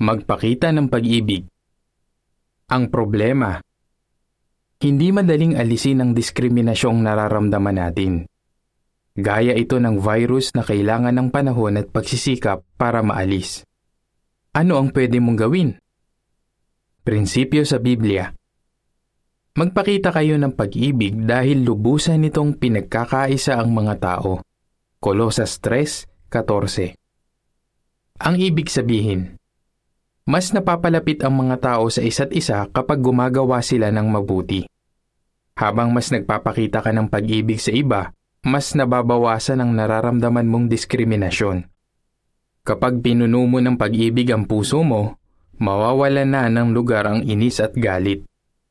Magpakita ng pag-ibig. Ang problema, hindi madaling alisin ang diskriminasyong nararamdaman natin. Gaya ito ng virus na kailangan ng panahon at pagsisikap para maalis. Ano ang pwede mong gawin? Prinsipyo sa Biblia. Magpakita kayo ng pag-ibig dahil lubusan nitong pinagkakaisa ang mga tao. Kolosas 3:14. Ang ibig sabihin, mas napapalapit ang mga tao sa isa't isa kapag gumagawa sila ng mabuti. Habang mas nagpapakita ka ng pag-ibig sa iba, mas nababawasan ang nararamdaman mong diskriminasyon. Kapag pinuno mo ng pag-ibig ang puso mo, mawawalan na ng lugar ang inis at galit.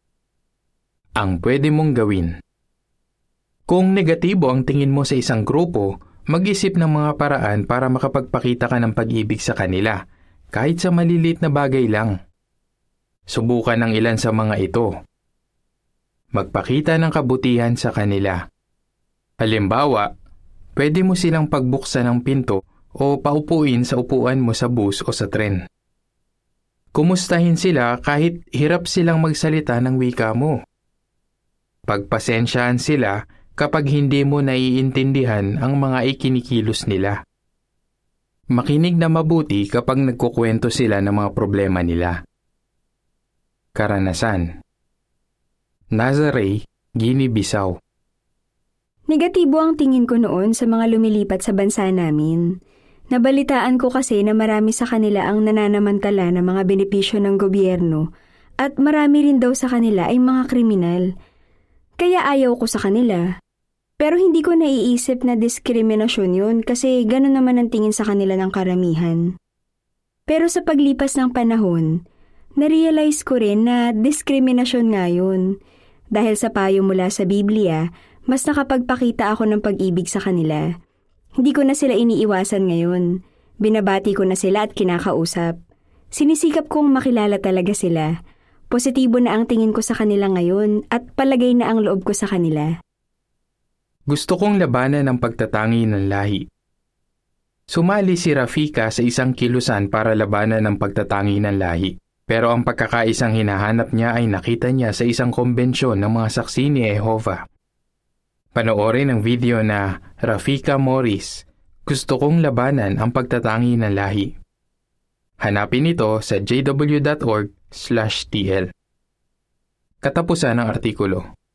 Ang pwede mong gawin. Kung negatibo ang tingin mo sa isang grupo, mag-isip ng mga paraan para makapagpakita ka ng pag-ibig sa kanila, kahit sa maliliit na bagay lang. Subukan ang ilan sa mga ito. Magpakita ng kabutihan sa kanila. Halimbawa, pwede mo silang pagbuksan ng pinto o paupuin sa upuan mo sa bus o sa tren. Kumustahin sila kahit hirap silang magsalita ng wika mo. Pagpasensyahan sila kapag hindi mo naiintindihan ang mga ikinikilos nila. Makinig na mabuti kapag nagkukwento sila ng mga problema nila. Karanasan. Nazaré, Guinea-Bissau. Negatibo ang tingin ko noon sa mga lumilipat sa bansa namin. Nabalitaan ko kasi na marami sa kanila ang nananamantala ng mga benepisyo ng gobyerno at marami rin daw sa kanila ay mga kriminal. Kaya ayaw ko sa kanila. Pero hindi ko naiisip na diskriminasyon yun kasi gano'n naman ang tingin sa kanila ng karamihan. Pero sa paglipas ng panahon, narealize ko rin na diskriminasyon nga yun. Dahil sa payo mula sa Biblia, mas nakapagpakita ako ng pag-ibig sa kanila. Hindi ko na sila iniiwasan ngayon. Binabati ko na sila at kinakausap. Sinisikap kong makilala talaga sila. Positibo na ang tingin ko sa kanila ngayon at palagay na ang loob ko sa kanila. Gusto kong labanan ang pagtatangi ng lahi. Sumali si Rafika sa isang kilusan para labanan ang pagtatangi ng lahi. Pero ang pagkakaisang hinahanap niya ay nakita niya sa isang kombensyon ng mga saksi ni Jehovah. Panoorin ang video na Rafika Morris, Gusto kong labanan ang pagtatangi ng lahi. Hanapin ito sa jw.org/tl. Katapusan ng artikulo.